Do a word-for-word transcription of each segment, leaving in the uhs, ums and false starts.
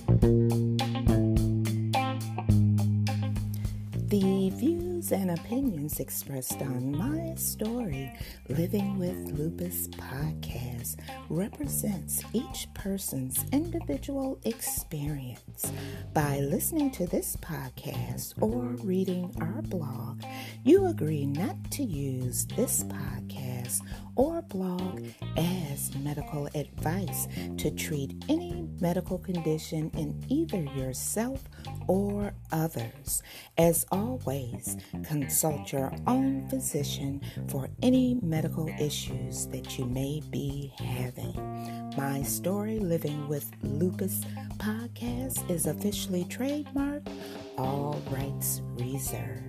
The views and opinions expressed on My Story Living with Lupus podcast represents each person's individual experience. By listening to this podcast or reading our blog, you agree not to use this podcast or blog as medical advice to treat any medical condition in either yourself or others. As always, consult your own physician for any medical issues that you may be having. My Story Living with Lupus podcast is officially trademarked, all rights reserved.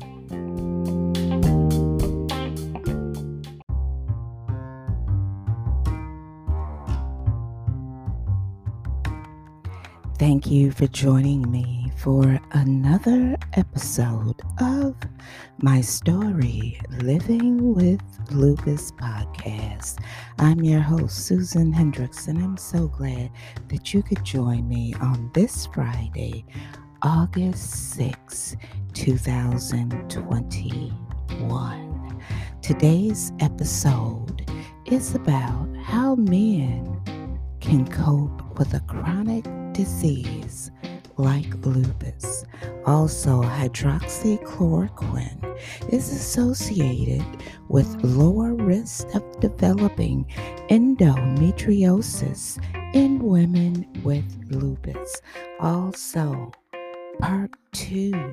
Thank you for joining me for another episode of My Story Living with Lupus podcast. I'm your host, Susan Hendricks, and I'm so glad that you could join me on this Friday, August sixth, twenty twenty-one. Today's episode is about how men can cope with a chronic disease like lupus. Also, hydroxychloroquine is associated with lower risk of developing endometriosis in women with lupus. Also, part two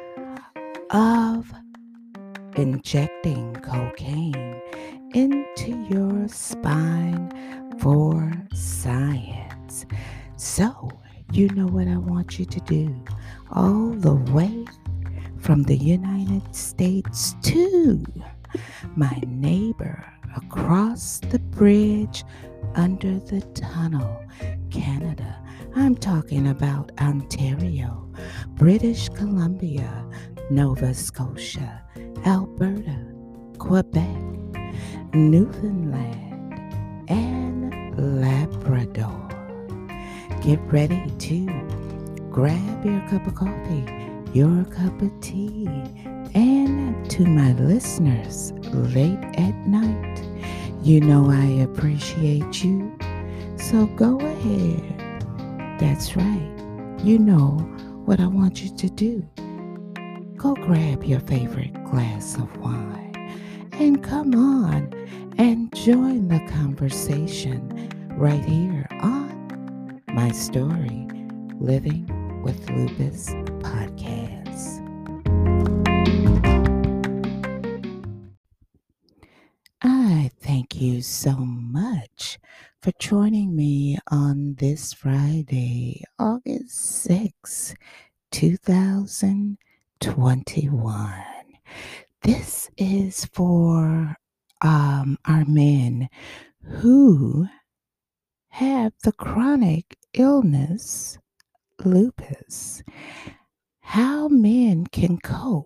of injecting cocaine into your spine for science. So, you know what I want you to do. All the way from the United States to my neighbor across the bridge under the tunnel, Canada. I'm talking about Ontario, British Columbia, Nova Scotia, Alberta, Quebec, Newfoundland, and Labrador. Get ready to grab your cup of coffee, your cup of tea, and to my listeners late at night, you know I appreciate you, so go ahead. That's right. You know what I want you to do. Go grab your favorite glass of wine and come on and join the conversation right here on My Story Living with Lupus podcast. I thank you so much for joining me on this Friday, August sixth, twenty twenty-one. This is for um, our men who have the chronic illness lupus. How men can cope.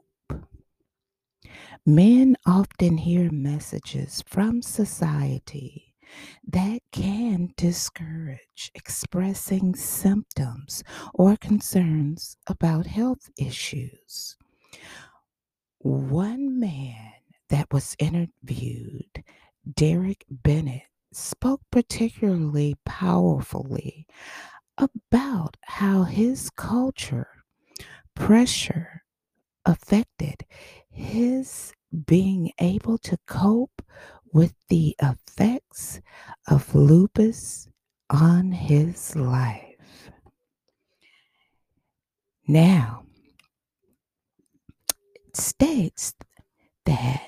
Men often hear messages from society that can discourage expressing symptoms or concerns about health issues. One man that was interviewed, Derek Bennett, spoke particularly powerfully about how his culture pressure affected his being able to cope with the effects of lupus on his life. Now, it states that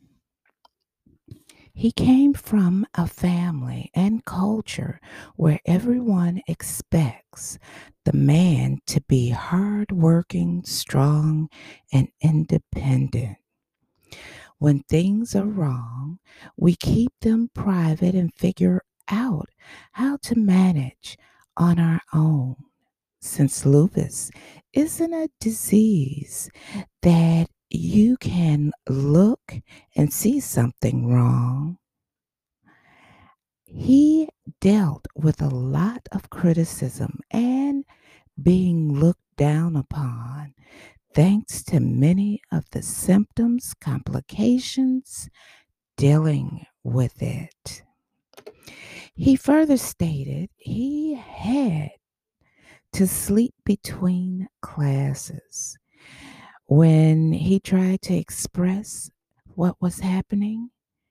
he came from a family and culture where everyone expects the man to be hardworking, strong, and independent. When things are wrong, we keep them private and figure out how to manage on our own. Since lupus isn't a disease that you can look and see something wrong, he dealt with a lot of criticism and being looked down upon thanks to many of the symptoms, complications, dealing with it. He further stated he had to sleep between classes. When he tried to express what was happening,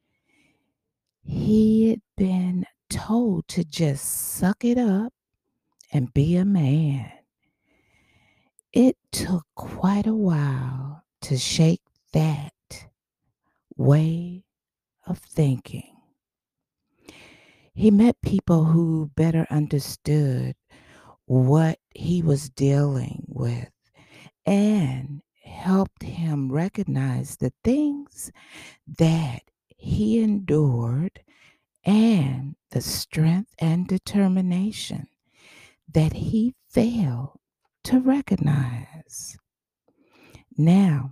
he had been told to just suck it up and be a man. It took quite a while to shake that way of thinking. He met people who better understood what he was dealing with and helped him recognize the things that he endured and the strength and determination that he failed to recognize. Now,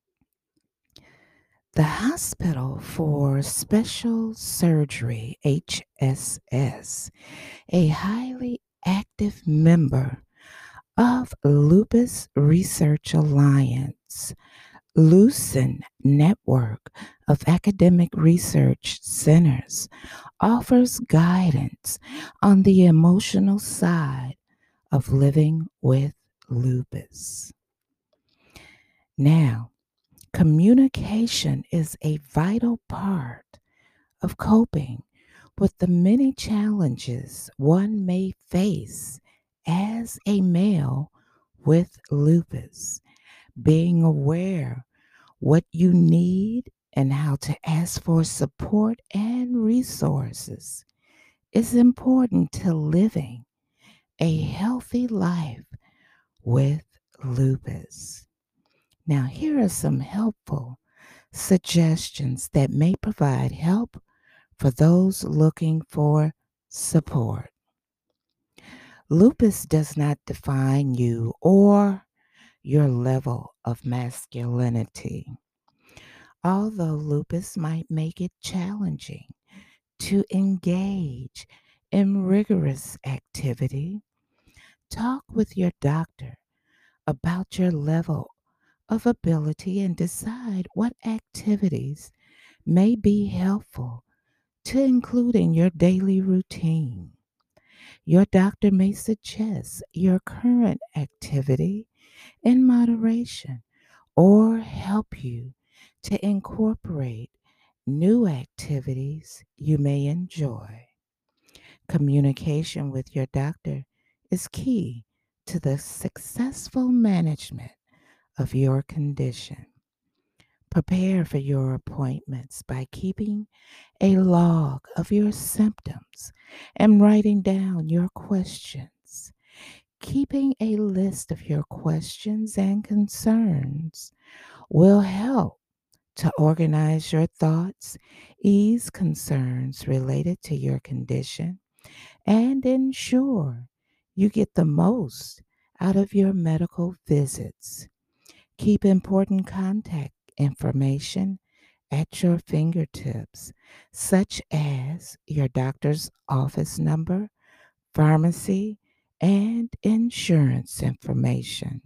the Hospital for Special Surgery, H S S, a highly active member of Lupus Research Alliance, Lucent network of academic research centers, offers guidance on the emotional side of living with lupus. Now, communication is a vital part of coping with the many challenges one may face as a male with lupus. Being aware what you need and how to ask for support and resources is important to living a healthy life with lupus. Now, here are some helpful suggestions that may provide help for those looking for support. Lupus does not define you or your level of masculinity. Although lupus might make it challenging to engage in rigorous activity, talk with your doctor about your level of ability and decide what activities may be helpful to include in your daily routine. Your doctor may suggest your current activity in moderation or help you to incorporate new activities you may enjoy. Communication with your doctor is key to the successful management of your condition. Prepare for your appointments by keeping a log of your symptoms and writing down your questions. Keeping a list of your questions and concerns will help to organize your thoughts, ease concerns related to your condition, and ensure you get the most out of your medical visits. Keep important contact information at your fingertips, such as your doctor's office number, pharmacy, and insurance information.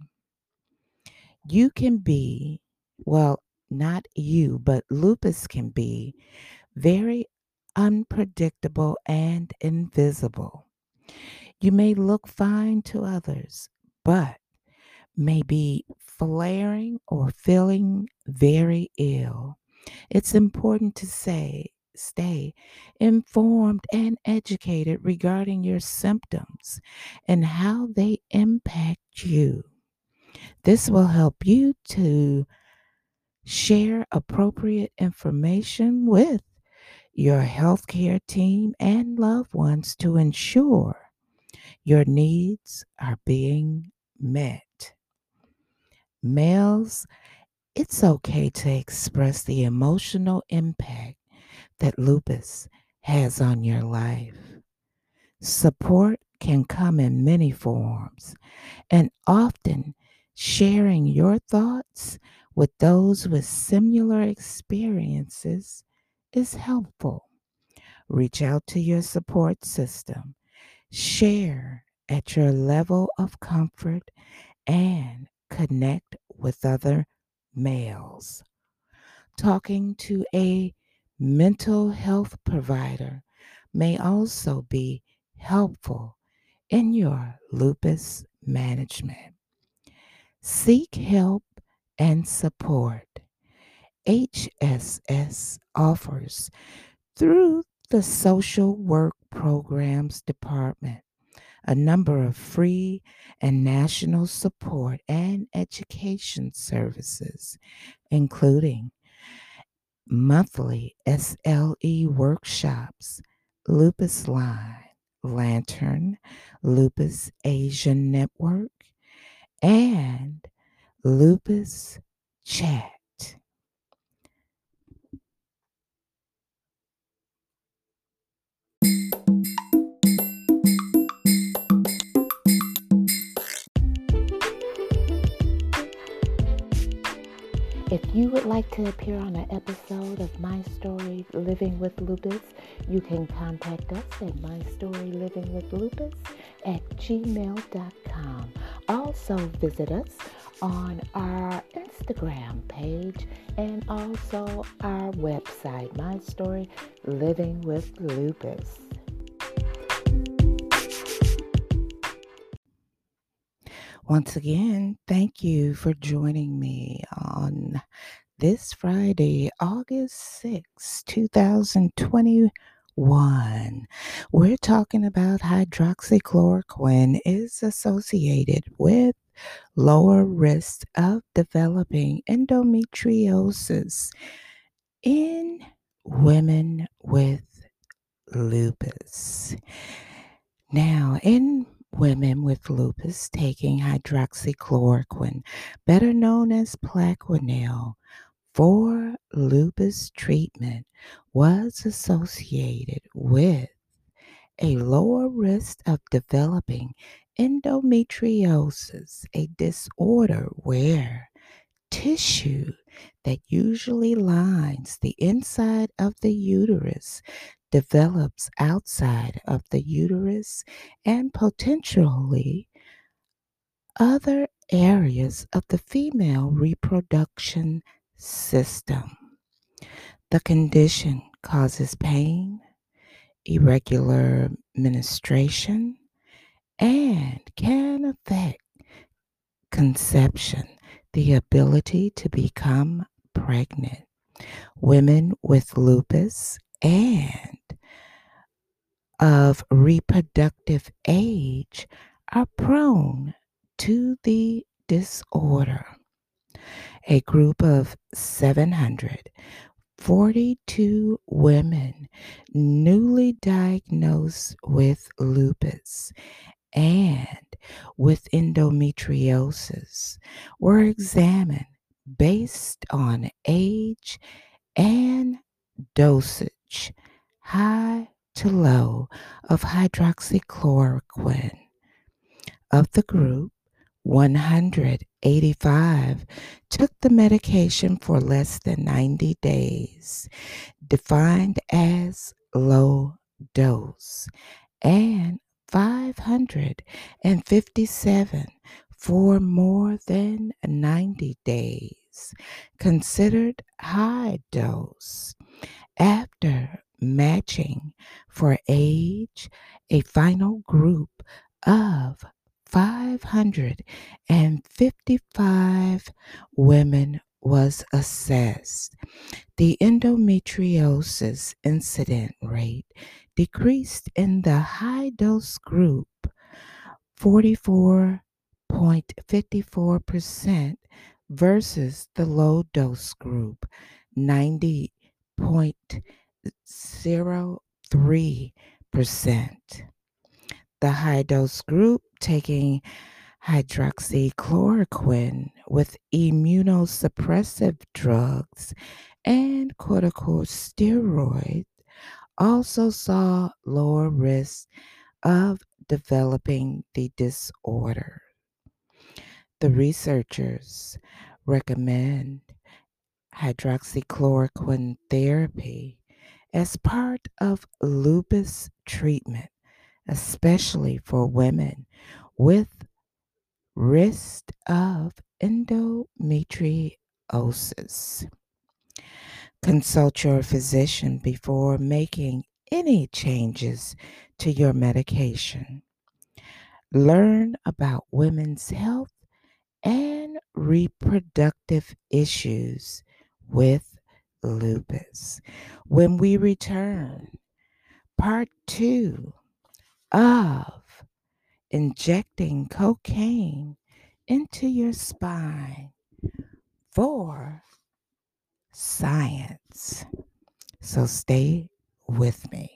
You can be, well, not you, but lupus can be very unpredictable and invisible. You may look fine to others, but may be flaring or feeling very ill. It's important to say, stay informed and educated regarding your symptoms and how they impact you. This will help you to share appropriate information with your healthcare team and loved ones to ensure your needs are being met. Males, it's okay to express the emotional impact that lupus has on your life. Support can come in many forms, and often sharing your thoughts with those with similar experiences is helpful. Reach out to your support system. Share at your level of comfort and connect with other males. Talking to a mental health provider may also be helpful in your lupus management. Seek help and support. H S S offers through the Social Work Programs Department a number of free and national support and education services, including monthly S L E workshops, Lupus Line, Lantern, Lupus Asian Network, and Lupus Chat. If you would like to appear on an episode of My Story Living with Lupus, you can contact us at mystorylivingwithlupus at gmail dot com. Also visit us on our Instagram page and also our website, My Story Living with Lupus. Once again, thank you for joining me on this Friday, August sixth, twenty twenty-one. We're talking about hydroxychloroquine is associated with lower risk of developing endometriosis in women with lupus. Now, in women with lupus taking hydroxychloroquine, better known as Plaquenil, for lupus treatment was associated with a lower risk of developing endometriosis, a disorder where tissue that usually lines the inside of the uterus develops outside of the uterus and potentially other areas of the female reproduction system. The condition causes pain, irregular menstruation, and can affect conception, the ability to become pregnant. Women with lupus and of reproductive age are prone to the disorder. A group of seven hundred forty-two women newly diagnosed with lupus and with endometriosis were examined based on age and dosage, high to low, of hydroxychloroquine. Of the group, one hundred eighty-five took the medication for less than ninety days, defined as low dose, and five hundred fifty-seven for more than ninety days, considered high dose. After matching for age, a final group of five hundred fifty-five women was assessed. The endometriosis incident rate decreased in the high dose group forty-four point five four percent versus the low dose group ninety point zero three percent. The high dose group taking hydroxychloroquine with immunosuppressive drugs and corticosteroids also saw lower risk of developing the disorder. The researchers recommend hydroxychloroquine therapy as part of lupus treatment especially for women with risk of endometriosis. Consult your physician before making any changes to your medication. Learn about women's health and reproductive issues with lupus. When we return, part two of injecting cocaine into your spine for science. So stay with me.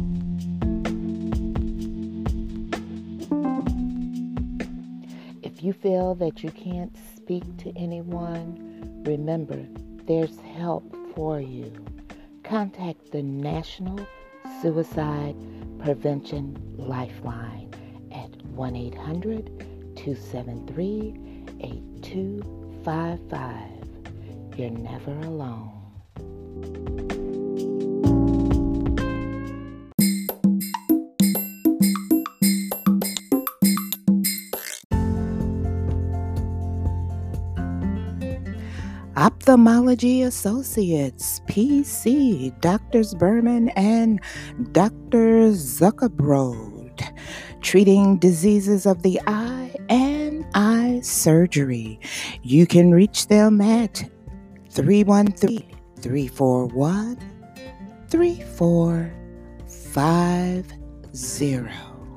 If you feel that you can't speak to anyone, remember there's help for you. Contact the National Suicide Prevention Lifeline at one eight hundred two seven three eight two five five. You're never alone. Ophthalmology Associates, P C, Doctors Berman and Doctor Zuckerbrod, treating diseases of the eye and eye surgery. You can reach them at three one three, three four one, three four five zero.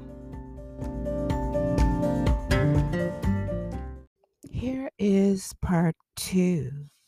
Here is part two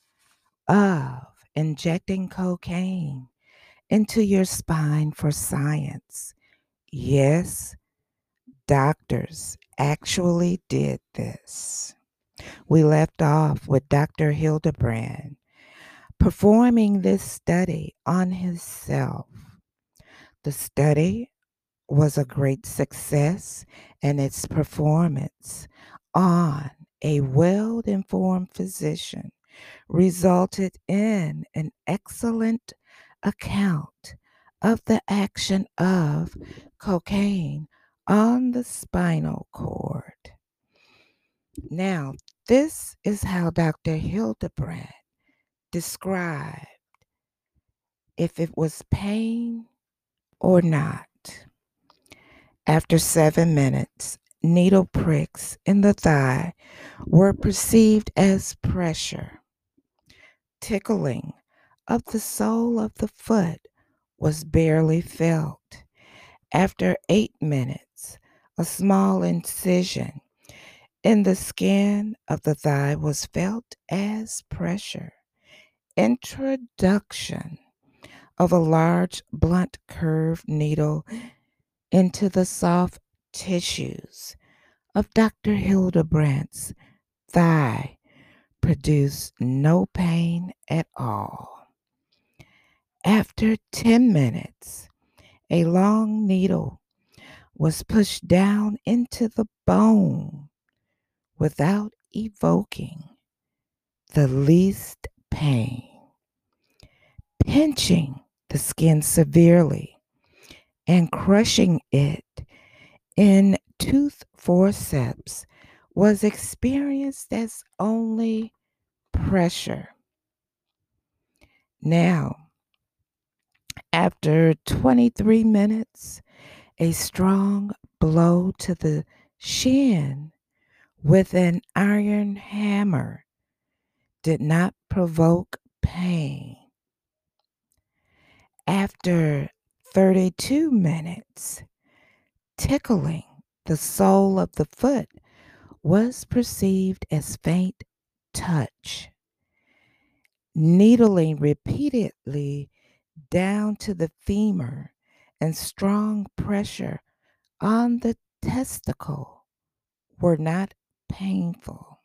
of injecting cocaine into your spine for science. Yes, doctors actually did this. We left off with Doctor Hildebrand performing this study on himself. The study was a great success, and its performance on a well-informed physician resulted in an excellent account of the action of cocaine on the spinal cord. Now, this is how Doctor Hildebrand described if it was pain or not. After seven minutes, needle pricks in the thigh were perceived as pressure. Tickling of the sole of the foot was barely felt. After eight minutes, a small incision in the skin of the thigh was felt as pressure. Introduction of a large blunt curved needle into the soft tissues of Doctor Hildebrand's thigh produced no pain at all. After ten minutes, a long needle was pushed down into the bone without evoking the least pain. Pinching the skin severely and crushing it in tooth forceps was experienced as only pressure. Now, after twenty-three minutes, a strong blow to the shin with an iron hammer did not provoke pain. After thirty-two minutes, tickling the sole of the foot was perceived as faint touch. Needling repeatedly down to the femur and strong pressure on the testicle were not painful.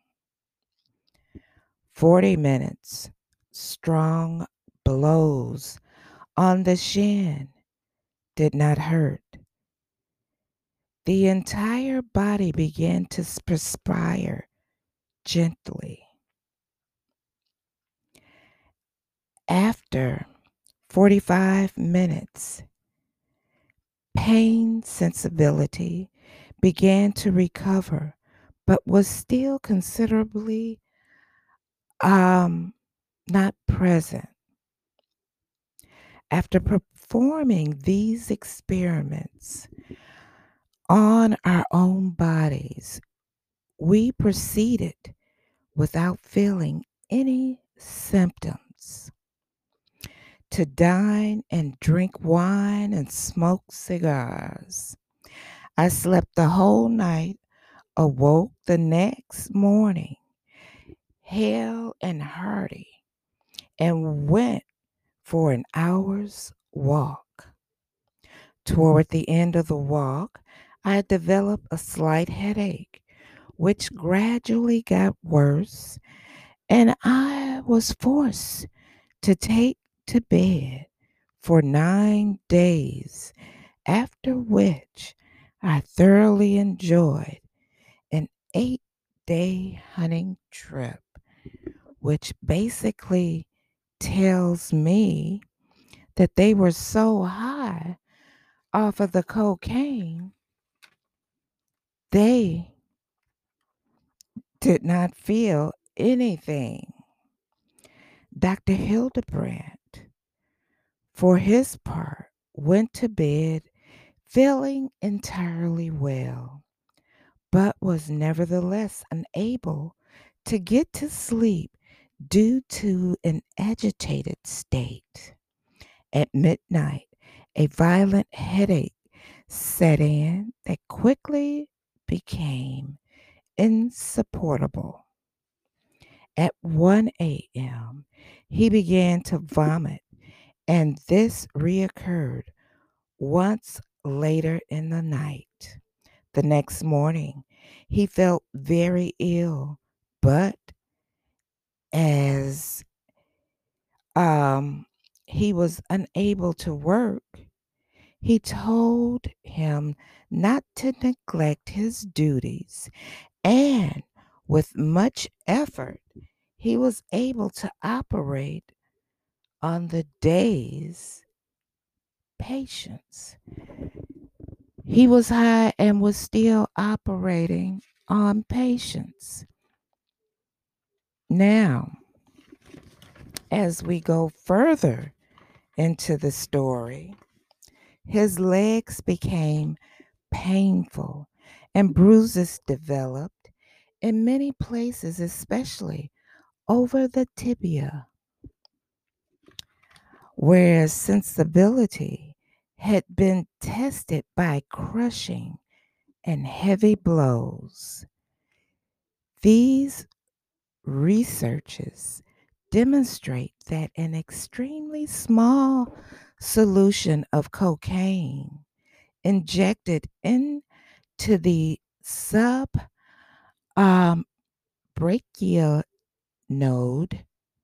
forty minutes, strong blows on the shin did not hurt. The entire body began to perspire gently. After forty-five minutes, pain sensibility began to recover, but was still considerably um, not present. After performing these experiments on our own bodies, we proceeded without feeling any symptoms to dine and drink wine and smoke cigars. I slept the whole night, awoke the next morning, hale and hearty, and went for an hour's walk. Toward the end of the walk, I developed a slight headache, which gradually got worse, and I was forced to take to bed for nine days, after which I thoroughly enjoyed an eight day hunting trip, which basically tells me that they were so high off of the cocaine, they did not feel anything. Doctor Hildebrandt, for his part, went to bed feeling entirely well, but was nevertheless unable to get to sleep due to an agitated state. At midnight, a violent headache set in that quickly became insupportable. At one a.m., he began to vomit, and this reoccurred once later in the night. The next morning, he felt very ill, but as um, he was unable to work, he told him not to neglect his duties, and with much effort, he was able to operate on the day's patients. He was high and was still operating on patients. Now, as we go further into the story, his legs became painful and bruises developed in many places, especially over the tibia, whereas sensibility had been tested by crushing and heavy blows. These researches demonstrate that an extremely small solution of cocaine injected into the sub um, brachial node,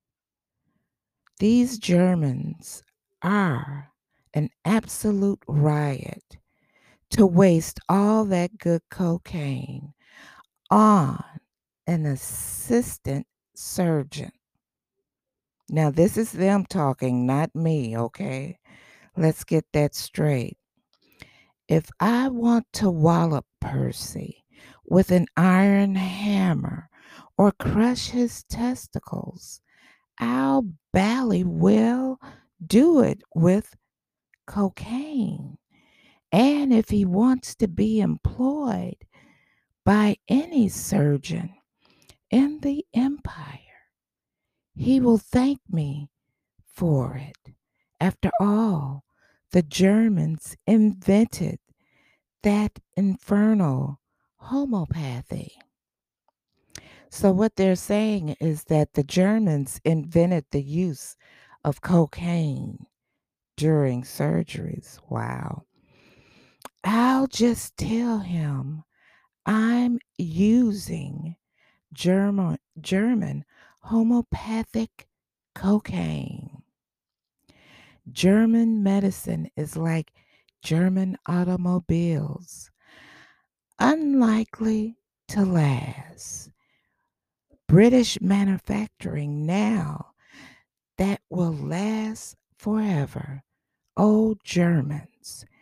these Germans are an absolute riot to waste all that good cocaine on an assistant surgeon. Now, this is them talking, not me, okay? Let's get that straight. If I want to wallop Percy with an iron hammer or crush his testicles, I'll bally well do it with cocaine. And if he wants to be employed by any surgeon in the empire, he will thank me for it. After all, the Germans invented that infernal homeopathy. So, what they're saying is that the Germans invented the use of cocaine during surgeries. Wow. I'll just tell him I'm using German, German homeopathic cocaine. German medicine is like German automobiles, unlikely to last. British manufacturing now that will last forever. Oh, Germans,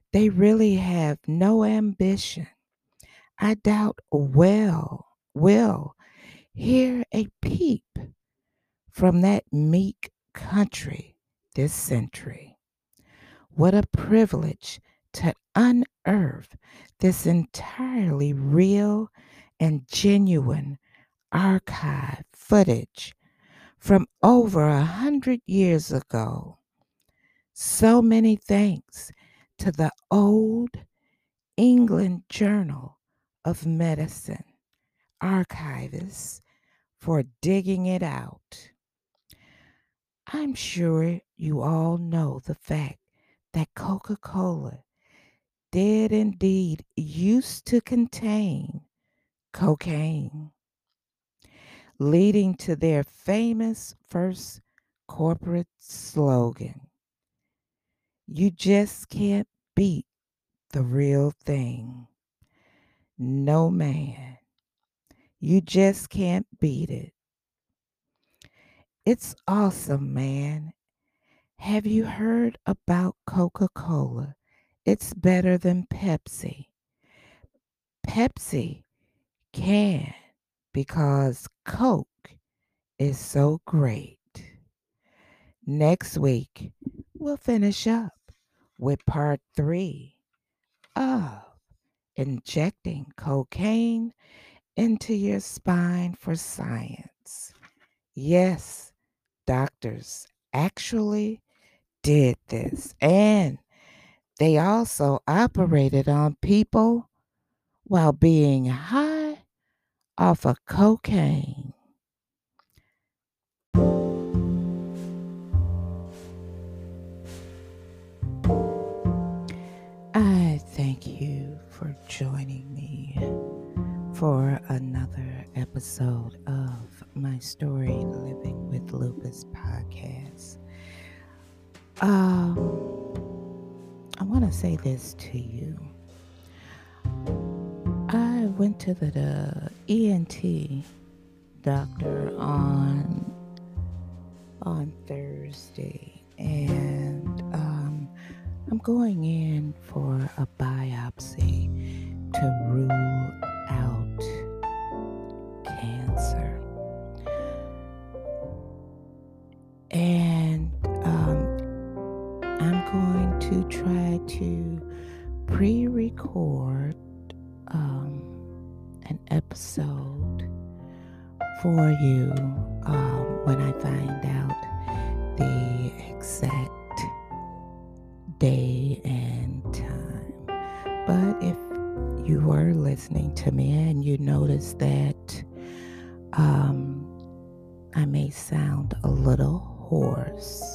They really have no ambition. I doubt well will hear a peep from that meek country this century. What a privilege to unearth this entirely real and genuine archive footage from over a hundred years ago. So many thanks to the Old England Journal of Medicine archivists for digging it out. I'm sure you all know the fact that Coca-Cola did indeed used to contain cocaine, leading to their famous first corporate slogan, "You just can't beat the real thing." No, man, you just can't beat it. It's awesome, man. Have you heard about Coca-Cola? It's better than Pepsi. Pepsi can because Coke is so great. Next week, we'll finish up with part three of injecting cocaine into your spine for science. Yes, doctors actually did this, and they also operated on people while being high off of cocaine. I thank you for joining me for another episode of my story Living with Lupus podcast. Um, I want to say this to you. I went to the, the E N T doctor on on Thursday, and um, I'm going in for a biopsy to rule out cancer. And um, I'm going to try to pre-record um, an episode for you um, when I find out the exact day and time. But if you were listening to me and you notice that um, I may sound a little hoarse,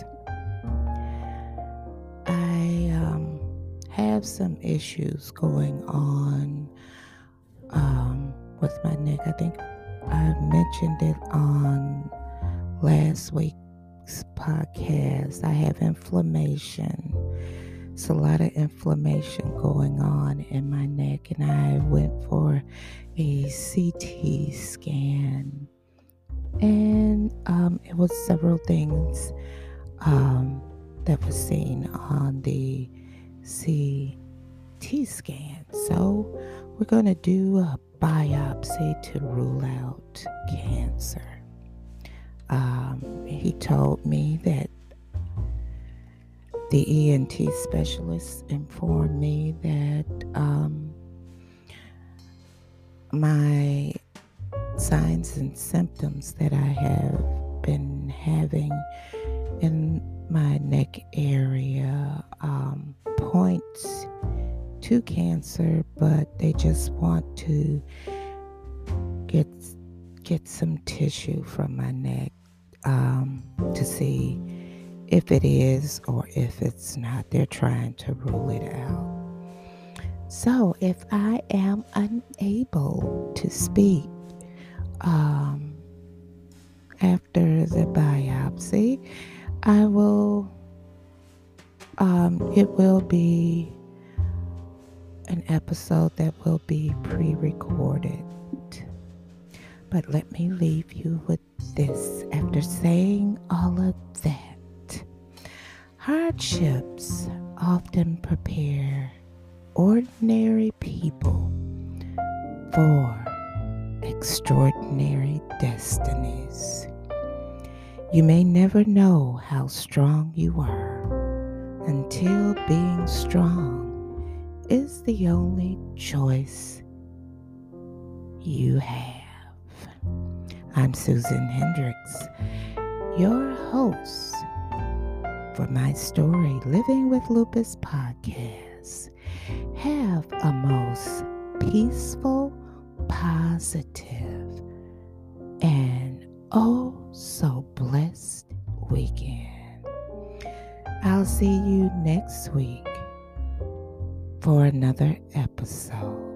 I um, have some issues going on um, with my neck. I think I mentioned it on last week's podcast. I have inflammation. It's a lot of inflammation going on in my neck, and I went for a C T scan, and um, it was several things um, that was seen on the C T scan. So we're going to do a biopsy to rule out cancer. Um, he told me that the E N T specialist informed me that um, my signs and symptoms that I have been having in my neck area um, points to cancer, but they just want to get get some tissue from my neck um, to see if it is or if it's not. They're trying to rule it out. So if I am unable to speak um, after the biopsy, I will, um, it will be an episode that will be pre-recorded. But let me leave you with this. After saying all of that, hardships often prepare ordinary people for extraordinary destinies. You may never know how strong you are until being strong is the only choice you have. I'm Susan Hendricks, your host for my story, Living with Lupus podcast. Have a most peaceful, positive, and oh so blessed weekend. I'll see you next week for another episode.